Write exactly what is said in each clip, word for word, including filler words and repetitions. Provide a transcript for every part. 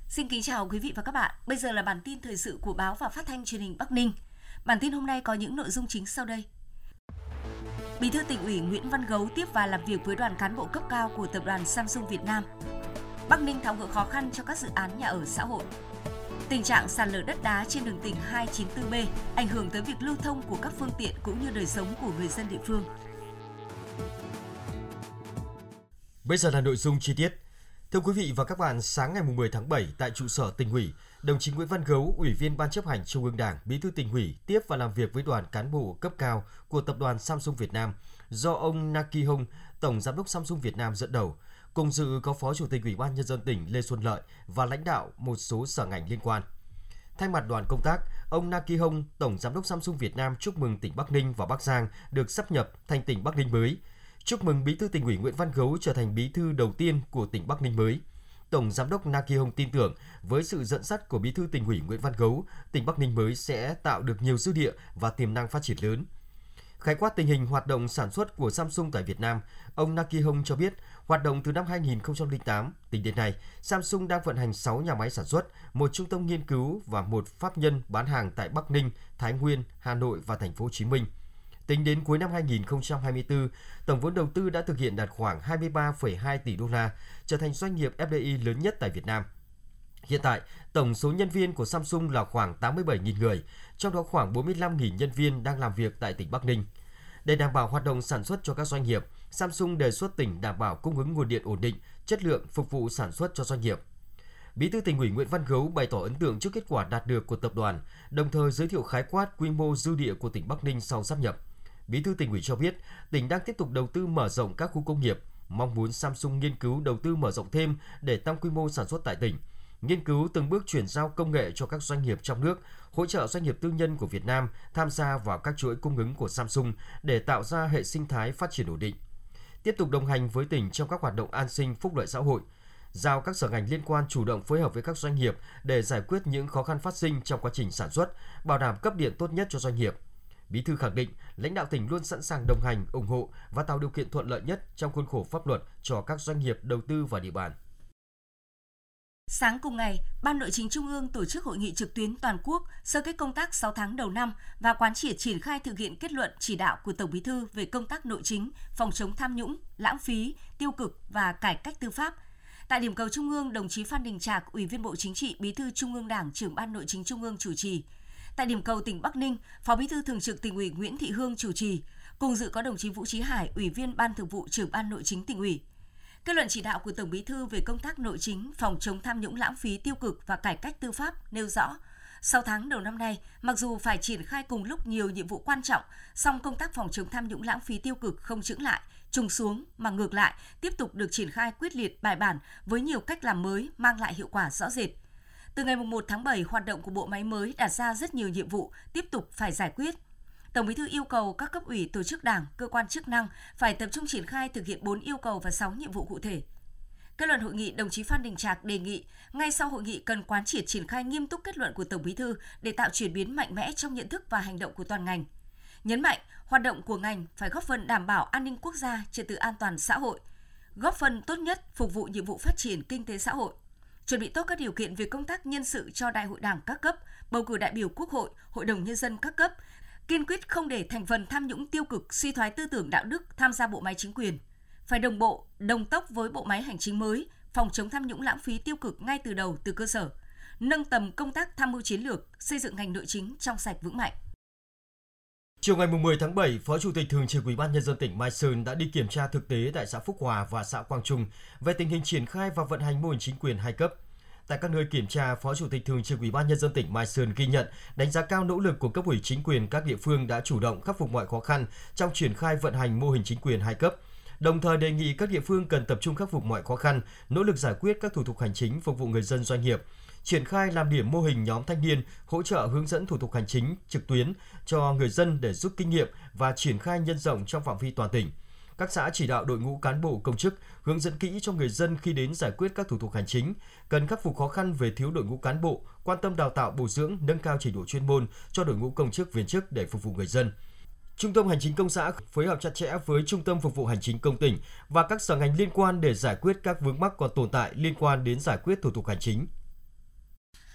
Xin kính chào quý vị và các bạn. Bây giờ là bản tin thời sự của báo và phát thanh truyền hình Bắc Ninh. Bản tin hôm nay có những nội dung chính sau đây. Bí thư Tỉnh ủy Nguyễn Văn Gấu tiếp và làm việc với đoàn cán bộ cấp cao của tập đoàn Samsung Việt Nam. Bắc Ninh tháo gỡ khó khăn cho các dự án nhà ở xã hội. Tình trạng sạt lở đất đá trên đường tỉnh hai chín tư B ảnh hưởng tới việc lưu thông của các phương tiện cũng như đời sống của người dân địa phương. Bây giờ là nội dung chi tiết. Thưa quý vị và các bạn, sáng ngày mười tháng bảy tại trụ sở Tỉnh ủy, đồng chí Nguyễn Văn Gấu, Ủy viên Ban Chấp hành Trung ương Đảng, Bí thư Tỉnh ủy tiếp và làm việc với đoàn cán bộ cấp cao của tập đoàn Samsung Việt Nam do ông Na Ki Hong, Tổng Giám đốc Samsung Việt Nam dẫn đầu. Cùng dự có Phó Chủ tịch Ủy ban Nhân dân tỉnh Lê Xuân Lợi và lãnh đạo một số sở ngành liên quan. Thay mặt đoàn công tác, ông Na Ki Hong, Tổng Giám đốc Samsung Việt Nam chúc mừng tỉnh Bắc Ninh và Bắc Giang được sáp nhập thành tỉnh Bắc Ninh mới. Chúc mừng Bí thư Tỉnh ủy Nguyễn Văn Gấu trở thành bí thư đầu tiên của tỉnh Bắc Ninh mới. Tổng Giám đốc Na Ki Hong tin tưởng với sự dẫn dắt của Bí thư Tỉnh ủy Nguyễn Văn Gấu, tỉnh Bắc Ninh mới sẽ tạo được nhiều dư địa và tiềm năng phát triển lớn. Khái quát tình hình hoạt động sản xuất của Samsung tại Việt Nam, ông Na Ki Hong cho biết, hoạt động từ năm hai nghìn không trăm lẻ tám, tính đến nay, Samsung đang vận hành sáu nhà máy sản xuất, một trung tâm nghiên cứu và một pháp nhân bán hàng tại Bắc Ninh, Thái Nguyên, Hà Nội và Thành phố Hồ Chí Minh. Tính đến cuối năm hai nghìn không trăm hai mươi tư, tổng vốn đầu tư đã thực hiện đạt khoảng hai mươi ba phẩy hai tỷ đô la, trở thành doanh nghiệp ép đê i lớn nhất tại Việt Nam. Hiện tại, tổng số nhân viên của Samsung là khoảng tám mươi bảy nghìn người, trong đó khoảng bốn mươi lăm nghìn nhân viên đang làm việc tại tỉnh Bắc Ninh. Để đảm bảo hoạt động sản xuất cho các doanh nghiệp, Samsung đề xuất tỉnh đảm bảo cung ứng nguồn điện ổn định, chất lượng phục vụ sản xuất cho doanh nghiệp. Bí thư Tỉnh ủy Nguyễn Văn Gấu bày tỏ ấn tượng trước kết quả đạt được của tập đoàn, đồng thời giới thiệu khái quát quy mô dư địa của tỉnh Bắc Ninh sau sáp nhập. Bí thư Tỉnh ủy cho biết, tỉnh đang tiếp tục đầu tư mở rộng các khu công nghiệp, mong muốn Samsung nghiên cứu đầu tư mở rộng thêm để tăng quy mô sản xuất tại tỉnh, nghiên cứu từng bước chuyển giao công nghệ cho các doanh nghiệp trong nước, hỗ trợ doanh nghiệp tư nhân của Việt Nam tham gia vào các chuỗi cung ứng của Samsung để tạo ra hệ sinh thái phát triển ổn định. Tiếp tục đồng hành với tỉnh trong các hoạt động an sinh phúc lợi xã hội, giao các sở ngành liên quan chủ động phối hợp với các doanh nghiệp để giải quyết những khó khăn phát sinh trong quá trình sản xuất, bảo đảm cấp điện tốt nhất cho doanh nghiệp. Bí thư khẳng định, lãnh đạo tỉnh luôn sẵn sàng đồng hành, ủng hộ và tạo điều kiện thuận lợi nhất trong khuôn khổ pháp luật cho các doanh nghiệp đầu tư vào địa bàn. Sáng cùng ngày, Ban Nội chính Trung ương tổ chức hội nghị trực tuyến toàn quốc sơ kết công tác sáu tháng đầu năm và quán triệt triển khai thực hiện kết luận chỉ đạo của Tổng Bí thư về công tác nội chính, phòng chống tham nhũng, lãng phí, tiêu cực và cải cách tư pháp. Tại điểm cầu Trung ương, đồng chí Phan Đình Trạc, Ủy viên Bộ Chính trị, Bí thư Trung ương Đảng, Trưởng Ban Nội chính Trung ương chủ trì. Tại điểm cầu tỉnh Bắc Ninh, Phó Bí thư Thường trực Tỉnh ủy Nguyễn Thị Hương chủ trì. Cùng dự có đồng chí Vũ Chí Hải, Ủy viên Ban Thường vụ, Trưởng Ban Nội chính Tỉnh ủy. Kết luận chỉ đạo của Tổng Bí thư về công tác nội chính, phòng chống tham nhũng lãng phí tiêu cực và cải cách tư pháp nêu rõ, sau tháng đầu năm nay, mặc dù phải triển khai cùng lúc nhiều nhiệm vụ quan trọng, song công tác phòng chống tham nhũng lãng phí tiêu cực không chững lại, trùng xuống mà ngược lại tiếp tục được triển khai quyết liệt bài bản với nhiều cách làm mới mang lại hiệu quả rõ rệt. Từ ngày mùng một tháng bảy, hoạt động của bộ máy mới đặt ra rất nhiều nhiệm vụ tiếp tục phải giải quyết. Tổng Bí thư yêu cầu các cấp ủy, tổ chức đảng, cơ quan chức năng phải tập trung triển khai thực hiện bốn yêu cầu và sáu nhiệm vụ cụ thể. Kết luận hội nghị, đồng chí Phan Đình Trạc đề nghị ngay sau hội nghị cần quán triệt triển khai nghiêm túc kết luận của Tổng Bí thư để tạo chuyển biến mạnh mẽ trong nhận thức và hành động của toàn ngành. Nhấn mạnh, hoạt động của ngành phải góp phần đảm bảo an ninh quốc gia, trật tự an toàn xã hội, góp phần tốt nhất phục vụ nhiệm vụ phát triển kinh tế xã hội. Chuẩn bị tốt các điều kiện về công tác nhân sự cho Đại hội Đảng các cấp, bầu cử đại biểu Quốc hội, Hội đồng Nhân dân các cấp, kiên quyết không để thành phần tham nhũng tiêu cực, suy thoái tư tưởng đạo đức tham gia bộ máy chính quyền. Phải đồng bộ, đồng tốc với bộ máy hành chính mới, phòng chống tham nhũng lãng phí tiêu cực ngay từ đầu, từ cơ sở, nâng tầm công tác tham mưu chiến lược, xây dựng ngành nội chính trong sạch vững mạnh. Chiều ngày mười tháng bảy, Phó Chủ tịch Thường trực Ủy ban Nhân dân tỉnh Mai Sơn đã đi kiểm tra thực tế tại xã Phúc Hòa và xã Quang Trung về tình hình triển khai và vận hành mô hình chính quyền hai cấp. Tại các nơi kiểm tra, Phó Chủ tịch Thường trực Ủy ban Nhân dân tỉnh Mai Sơn ghi nhận, đánh giá cao nỗ lực của cấp ủy chính quyền các địa phương đã chủ động khắc phục mọi khó khăn trong triển khai vận hành mô hình chính quyền hai cấp. Đồng thời đề nghị các địa phương cần tập trung khắc phục mọi khó khăn, nỗ lực giải quyết các thủ tục hành chính phục vụ người dân doanh nghiệp, triển khai làm điểm mô hình nhóm thanh niên hỗ trợ hướng dẫn thủ tục hành chính trực tuyến cho người dân để rút kinh nghiệm và triển khai nhân rộng trong phạm vi toàn tỉnh. Các xã chỉ đạo đội ngũ cán bộ công chức hướng dẫn kỹ cho người dân khi đến giải quyết các thủ tục hành chính, cần khắc phục khó khăn về thiếu đội ngũ cán bộ, quan tâm đào tạo bồi dưỡng, nâng cao trình độ chuyên môn cho đội ngũ công chức viên chức để phục vụ người dân. Trung tâm Hành chính công xã phối hợp chặt chẽ với Trung tâm Phục vụ Hành chính công tỉnh và các sở ngành liên quan để giải quyết các vướng mắc còn tồn tại liên quan đến giải quyết thủ tục hành chính.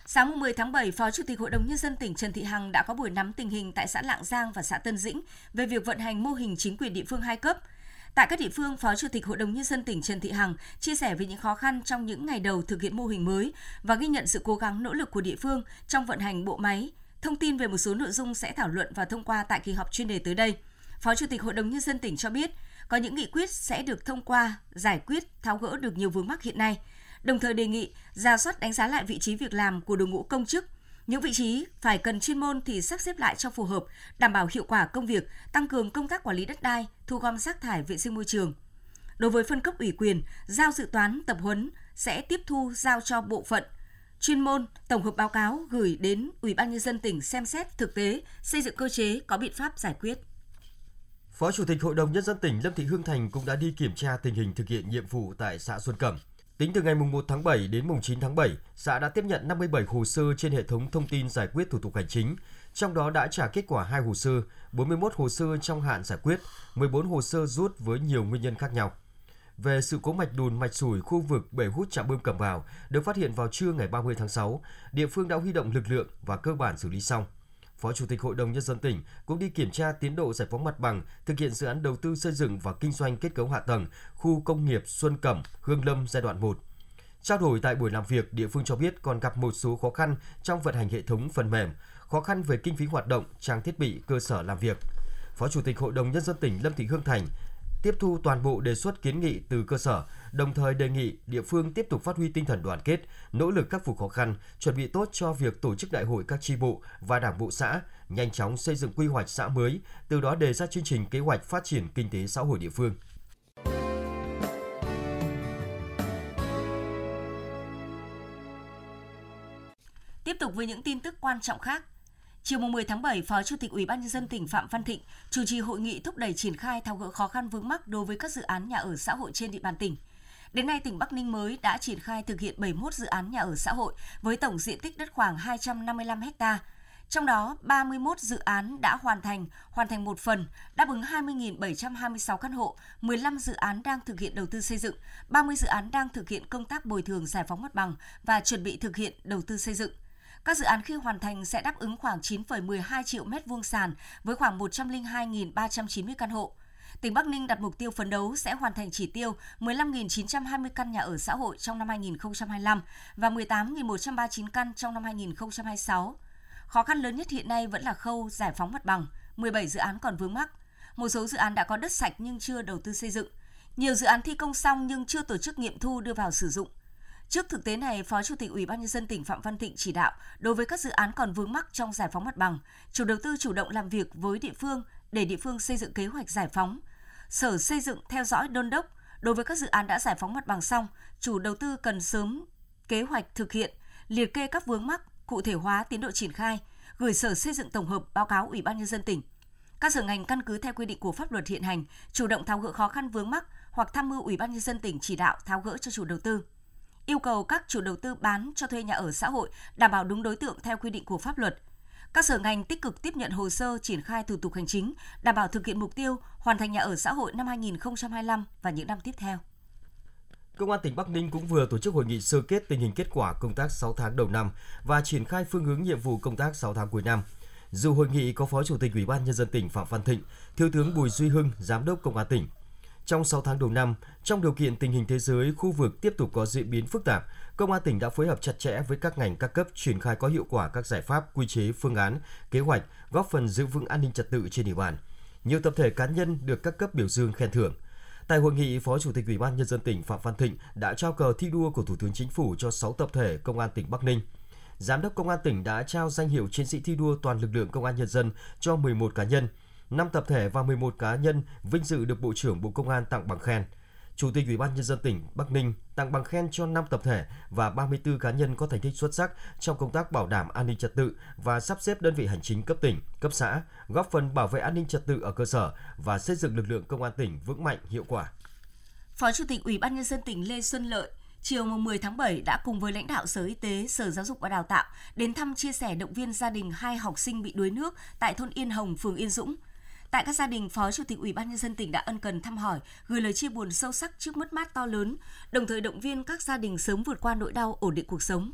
Sáng mười tháng bảy, Phó Chủ tịch Hội đồng Nhân dân tỉnh Trần Thị Hằng đã có buổi nắm tình hình tại xã Lạng Giang và xã Tân Dĩnh về việc vận hành mô hình chính quyền địa phương hai cấp. Tại các địa phương, Phó Chủ tịch Hội đồng Nhân dân tỉnh Trần Thị Hằng chia sẻ về những khó khăn trong những ngày đầu thực hiện mô hình mới và ghi nhận sự cố gắng nỗ lực của địa phương trong vận hành bộ máy. Thông tin về một số nội dung sẽ thảo luận và thông qua tại kỳ họp chuyên đề tới đây. Phó Chủ tịch Hội đồng Nhân dân tỉnh cho biết, có những nghị quyết sẽ được thông qua, giải quyết, tháo gỡ được nhiều vướng mắc hiện nay. Đồng thời đề nghị rà soát đánh giá lại vị trí việc làm của đội ngũ công chức. Những vị trí phải cần chuyên môn thì sắp xếp lại cho phù hợp, đảm bảo hiệu quả công việc, tăng cường công tác quản lý đất đai, thu gom rác thải, vệ sinh môi trường. Đối với phân cấp ủy quyền, giao dự toán, tập huấn sẽ tiếp thu giao cho bộ phận chuyên môn, tổng hợp báo cáo gửi đến Ủy ban Nhân dân tỉnh xem xét thực tế, xây dựng cơ chế có biện pháp giải quyết. Phó Chủ tịch Hội đồng Nhân dân tỉnh Lâm Thị Hương Thành cũng đã đi kiểm tra tình hình thực hiện nhiệm vụ tại xã Xuân Cẩm. Tính từ ngày một tháng bảy đến chín tháng bảy, xã đã tiếp nhận năm mươi bảy hồ sơ trên hệ thống thông tin giải quyết thủ tục hành chính, trong đó đã trả kết quả hai hồ sơ, bốn mươi mốt hồ sơ trong hạn giải quyết, mười bốn hồ sơ rút với nhiều nguyên nhân khác nhau. Về sự cố mạch đùn mạch sủi khu vực bể hút trạm bơm Cẩm Bào được phát hiện vào trưa ngày ba mươi tháng sáu, địa phương đã huy động lực lượng và cơ bản xử lý xong. Phó Chủ tịch Hội đồng Nhân dân tỉnh cũng đi kiểm tra tiến độ giải phóng mặt bằng, thực hiện dự án đầu tư xây dựng và kinh doanh kết cấu hạ tầng khu công nghiệp Xuân Cẩm, Hương Lâm giai đoạn một. Trao đổi tại buổi làm việc, địa phương cho biết còn gặp một số khó khăn trong vận hành hệ thống phần mềm, khó khăn về kinh phí hoạt động, trang thiết bị, cơ sở làm việc. Phó Chủ tịch Hội đồng Nhân dân tỉnh Lâm Thị Hương Thành tiếp thu toàn bộ đề xuất kiến nghị từ cơ sở, đồng thời đề nghị địa phương tiếp tục phát huy tinh thần đoàn kết, nỗ lực khắc phục khó khăn, chuẩn bị tốt cho việc tổ chức đại hội các chi bộ và đảng bộ xã, nhanh chóng xây dựng quy hoạch xã mới, từ đó đề ra chương trình kế hoạch phát triển kinh tế xã hội địa phương. Tiếp tục với những tin tức quan trọng khác. Chiều mười tháng bảy, Phó Chủ tịch Ủy ban Nhân dân tỉnh Phạm Văn Thịnh chủ trì hội nghị thúc đẩy triển khai tháo gỡ khó khăn vướng mắc đối với các dự án nhà ở xã hội trên địa bàn tỉnh. Đến nay, tỉnh Bắc Ninh mới đã triển khai thực hiện bảy mươi mốt dự án nhà ở xã hội với tổng diện tích đất khoảng hai trăm năm mươi lăm héc ta. Trong đó, ba mươi mốt dự án đã hoàn thành, hoàn thành một phần, đáp ứng hai mươi nghìn bảy trăm hai mươi sáu căn hộ, mười lăm dự án đang thực hiện đầu tư xây dựng, ba mươi dự án đang thực hiện công tác bồi thường giải phóng mặt bằng và chuẩn bị thực hiện đầu tư xây dựng. Các dự án khi hoàn thành sẽ đáp ứng khoảng chín phẩy mười hai triệu mét vuông sàn với khoảng một trăm lẻ hai nghìn ba trăm chín mươi căn hộ. Tỉnh Bắc Ninh đặt mục tiêu phấn đấu sẽ hoàn thành chỉ tiêu mười lăm nghìn chín trăm hai mươi căn nhà ở xã hội trong năm hai nghìn không trăm hai mươi lăm và mười tám nghìn một trăm ba mươi chín căn trong năm hai nghìn không trăm hai mươi sáu. Khó khăn lớn nhất hiện nay vẫn là khâu giải phóng mặt bằng, mười bảy dự án còn vướng mắc. Một số dự án đã có đất sạch nhưng chưa đầu tư xây dựng. Nhiều dự án thi công xong nhưng chưa tổ chức nghiệm thu đưa vào sử dụng. Trước thực tế này, Phó Chủ tịch Ủy ban Nhân dân tỉnh Phạm Văn Thịnh chỉ đạo đối với các dự án còn vướng mắc trong giải phóng mặt bằng, chủ đầu tư chủ động làm việc với địa phương để địa phương xây dựng kế hoạch giải phóng. Sở Xây dựng theo dõi đôn đốc, đối với các dự án đã giải phóng mặt bằng xong, chủ đầu tư cần sớm kế hoạch thực hiện, liệt kê các vướng mắc, cụ thể hóa tiến độ triển khai, gửi Sở Xây dựng tổng hợp báo cáo Ủy ban Nhân dân tỉnh. Các sở ngành căn cứ theo quy định của pháp luật hiện hành, chủ động tháo gỡ khó khăn vướng mắc hoặc tham mưu Ủy ban Nhân dân tỉnh chỉ đạo tháo gỡ cho chủ đầu tư. Yêu cầu các chủ đầu tư bán cho thuê nhà ở xã hội đảm bảo đúng đối tượng theo quy định của pháp luật. Các sở ngành tích cực tiếp nhận hồ sơ triển khai thủ tục hành chính, đảm bảo thực hiện mục tiêu hoàn thành nhà ở xã hội năm hai nghìn không trăm hai mươi lăm và những năm tiếp theo. Công an tỉnh Bắc Ninh cũng vừa tổ chức hội nghị sơ kết tình hình kết quả công tác sáu tháng đầu năm và triển khai phương hướng nhiệm vụ công tác sáu tháng cuối năm. Dự hội nghị có Phó Chủ tịch Ủy ban Nhân dân tỉnh Phạm Văn Thịnh, Thiếu tướng Bùi Duy Hưng, Giám đốc Công an tỉnh. Trong sáu tháng đầu năm, trong điều kiện tình hình thế giới, khu vực tiếp tục có diễn biến phức tạp, Công an tỉnh đã phối hợp chặt chẽ với các ngành các cấp triển khai có hiệu quả các giải pháp, quy chế, phương án, kế hoạch, góp phần giữ vững an ninh trật tự trên địa bàn. Nhiều tập thể cá nhân được các cấp biểu dương khen thưởng. Tại hội nghị, Phó Chủ tịch Ủy ban Nhân dân tỉnh Phạm Văn Thịnh đã trao cờ thi đua của Thủ tướng Chính phủ cho sáu tập thể Công an tỉnh Bắc Ninh. Giám đốc Công an tỉnh đã trao danh hiệu chiến sĩ thi đua toàn lực lượng Công an Nhân dân cho mười một cá nhân. năm tập thể và mười một cá nhân vinh dự được Bộ trưởng Bộ Công an tặng bằng khen. Chủ tịch Ủy ban Nhân dân tỉnh Bắc Ninh tặng bằng khen cho năm tập thể và ba mươi tư cá nhân có thành tích xuất sắc trong công tác bảo đảm an ninh trật tự và sắp xếp đơn vị hành chính cấp tỉnh, cấp xã, góp phần bảo vệ an ninh trật tự ở cơ sở và xây dựng lực lượng công an tỉnh vững mạnh, hiệu quả. Phó Chủ tịch Ủy ban Nhân dân tỉnh Lê Xuân Lợi chiều mười tháng bảy đã cùng với lãnh đạo Sở Y tế, Sở Giáo dục và Đào tạo đến thăm, chia sẻ, động viên gia đình hai học sinh bị đuối nước tại thôn Yên Hồng, phường Yên Dũng. Tại các gia đình, Phó Chủ tịch Ủy ban Nhân dân tỉnh đã ân cần thăm hỏi, gửi lời chia buồn sâu sắc trước mất mát to lớn, đồng thời động viên các gia đình sớm vượt qua nỗi đau, ổn định cuộc sống.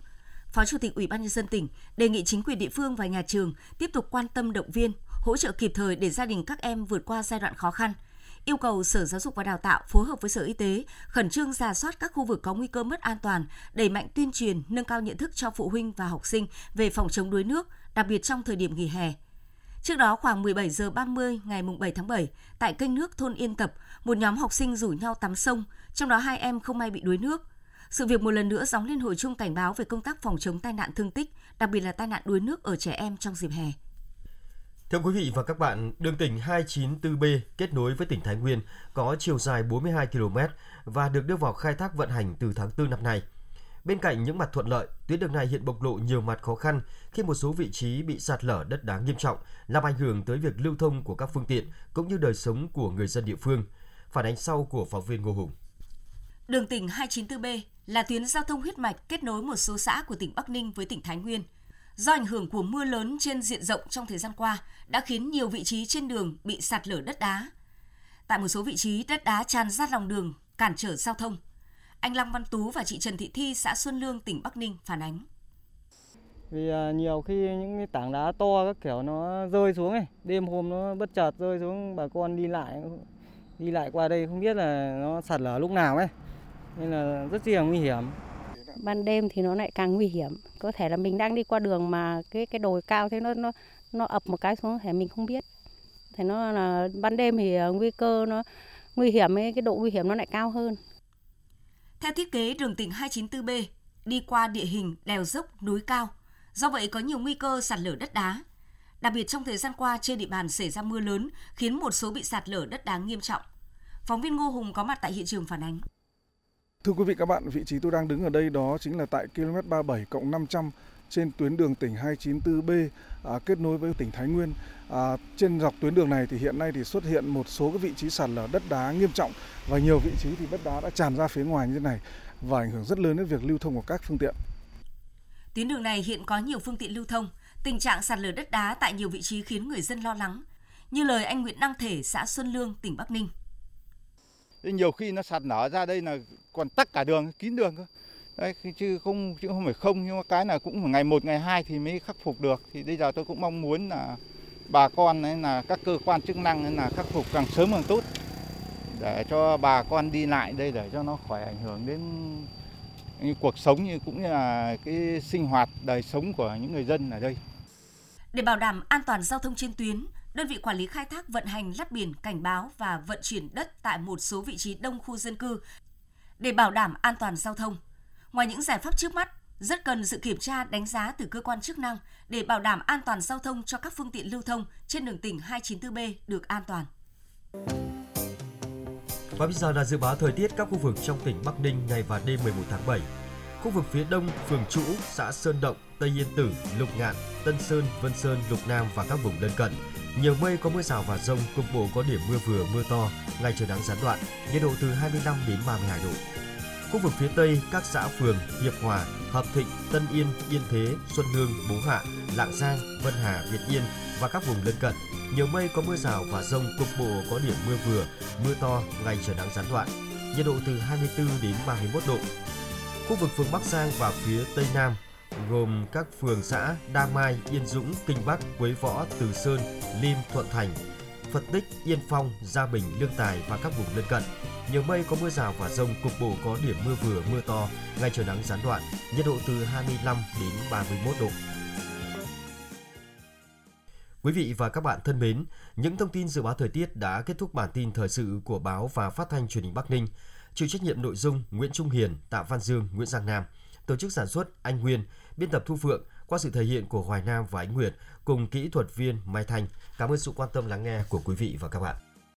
Phó Chủ tịch Ủy ban Nhân dân tỉnh đề nghị chính quyền địa phương và nhà trường tiếp tục quan tâm động viên, hỗ trợ kịp thời để gia đình các em vượt qua giai đoạn khó khăn. Yêu cầu Sở Giáo dục và Đào tạo phối hợp với Sở Y tế khẩn trương rà soát các khu vực có nguy cơ mất an toàn, đẩy mạnh tuyên truyền, nâng cao nhận thức cho phụ huynh và học sinh về phòng chống đuối nước, đặc biệt trong thời điểm nghỉ hè. Trước đó khoảng mười bảy giờ ba mươi ngày bảy tháng bảy, tại kênh nước thôn Yên Tập, một nhóm học sinh rủ nhau tắm sông, trong đó hai em không may bị đuối nước. Sự việc một lần nữa gióng lên hồi chuông cảnh báo về công tác phòng chống tai nạn thương tích, đặc biệt là tai nạn đuối nước ở trẻ em trong dịp hè. Thưa quý vị và các bạn, đường tỉnh hai chín tư B kết nối với tỉnh Thái Nguyên có chiều dài bốn mươi hai ki lô mét và được đưa vào khai thác vận hành từ tháng tư năm nay. Bên cạnh những mặt thuận lợi, tuyến đường này hiện bộc lộ nhiều mặt khó khăn khi một số vị trí bị sạt lở đất đá nghiêm trọng, làm ảnh hưởng tới việc lưu thông của các phương tiện cũng như đời sống của người dân địa phương. Phản ánh sau của phóng viên Ngô Hùng. Đường tỉnh hai chín tư B là tuyến giao thông huyết mạch kết nối một số xã của tỉnh Bắc Ninh với tỉnh Thái Nguyên. Do ảnh hưởng của mưa lớn trên diện rộng trong thời gian qua đã khiến nhiều vị trí trên đường bị sạt lở đất đá. Tại một số vị trí, đất đá tràn ra lòng đường, cản trở giao thông. Anh Lăng Văn Tú và chị Trần Thị Thi, xã Xuân Lương, tỉnh Bắc Ninh phản ánh. Vì nhiều khi những cái tảng đá to các kiểu nó rơi xuống ấy, đêm hôm nó bất chợt rơi xuống, bà con đi lại đi lại qua đây không biết là nó sạt lở lúc nào ấy, nên là rất là nguy hiểm. Ban đêm thì nó lại càng nguy hiểm, có thể là mình đang đi qua đường mà cái cái đồi cao thế nó nó nó ập một cái xuống thể mình không biết. Thế nó là ban đêm thì nguy cơ nó nguy hiểm ấy, cái độ nguy hiểm nó lại cao hơn. Theo thiết kế, đường tỉnh hai chín tư B đi qua địa hình đèo dốc, núi cao, do vậy có nhiều nguy cơ sạt lở đất đá. Đặc biệt trong thời gian qua trên địa bàn xảy ra mưa lớn khiến một số bị sạt lở đất đá nghiêm trọng. Phóng viên Ngô Hùng có mặt tại hiện trường phản ánh. Thưa quý vị các bạn, vị trí tôi đang đứng ở đây đó chính là tại ki lô mét ba mươi bảy cộng năm trăm trên tuyến đường tỉnh hai chín tư B à, kết nối với tỉnh Thái Nguyên. À, trên dọc tuyến đường này thì hiện nay thì xuất hiện một số cái vị trí sạt lở đất đá nghiêm trọng và nhiều vị trí thì đất đá đã tràn ra phía ngoài như thế này và ảnh hưởng rất lớn đến việc lưu thông của các phương tiện. Tuyến đường này hiện có nhiều phương tiện lưu thông, tình trạng sạt lở đất đá tại nhiều vị trí khiến người dân lo lắng. Như lời anh Nguyễn Đăng Thể, xã Xuân Lương, tỉnh Bắc Ninh. Nhiều khi nó sạt lở ra đây là còn tắc cả đường, kín đường cơ. Đấy, chứ không chứ không phải không, nhưng mà cái là cũng ngày một ngày hai thì mới khắc phục được. Thì bây giờ tôi cũng mong muốn là bà con ấy, là các cơ quan chức năng ấy, là khắc phục càng sớm càng tốt để cho bà con đi lại đây để cho nó khỏi ảnh hưởng đến cuộc sống như cũng như là cái sinh hoạt đời sống của những người dân ở đây. Để bảo đảm an toàn giao thông trên tuyến, đơn vị quản lý khai thác vận hành lắp biển cảnh báo và vận chuyển đất tại một số vị trí đông khu dân cư để bảo đảm an toàn giao thông. Ngoài những giải pháp trước mắt, rất cần sự kiểm tra đánh giá từ cơ quan chức năng để bảo đảm an toàn giao thông cho các phương tiện lưu thông trên đường tỉnh hai chín tư B được an toàn. Và bây giờ là dự báo thời tiết các khu vực trong tỉnh Bắc Ninh ngày và đêm mười một tháng bảy. Khu vực phía đông, phường Trũ, xã Sơn Động, Tây Yên Tử, Lục Ngạn, Tân Sơn, Vân Sơn, Lục Nam và các vùng lân cận. Nhiều mây, có mưa rào và dông, cục bộ có điểm mưa vừa, mưa to, ngày trời nắng gián đoạn, nhiệt độ từ hai mươi lăm đến ba mươi hai độ. Khu vực phía tây, các xã phường Hiệp Hòa, Hợp Thịnh, Tân Yên, Yên Thế, Xuân Lương, Bố Hạ, Lạng Giang, Vân Hà, Việt Yên và các vùng lân cận. Nhiều mây, có mưa rào và dông, cục bộ có điểm mưa vừa, mưa to, ngày trời nắng gián đoạn, nhiệt độ từ hai mươi tư đến ba mươi mốt độ. Khu vực phường Bắc Giang và phía tây nam gồm các phường xã Đa Mai, Yên Dũng, Kinh Bắc, Quế Võ, Từ Sơn, Lim, Thuận Thành, Phật Tích, Yên Phong, Gia Bình, Lương Tài và các vùng lân cận. Nhiều mây, có mưa rào và dông, cục bộ có điểm mưa vừa, mưa to, ngày trời nắng gián đoạn, nhiệt độ từ hai mươi lăm đến ba mươi mốt độ. Quý vị và các bạn thân mến, những thông tin dự báo thời tiết đã kết thúc bản tin thời sự của báo và phát thanh truyền hình Bắc Ninh. Chịu trách nhiệm nội dung Nguyễn Trung Hiền, Tạ Văn Dương, Nguyễn Giang Nam. Tổ chức sản xuất Anh Nguyên, biên tập Thu Phượng, qua sự thể hiện của Hoài Nam và Ánh Nguyệt cùng kỹ thuật viên Mai Thanh. Cảm ơn sự quan tâm lắng nghe của quý vị và các bạn.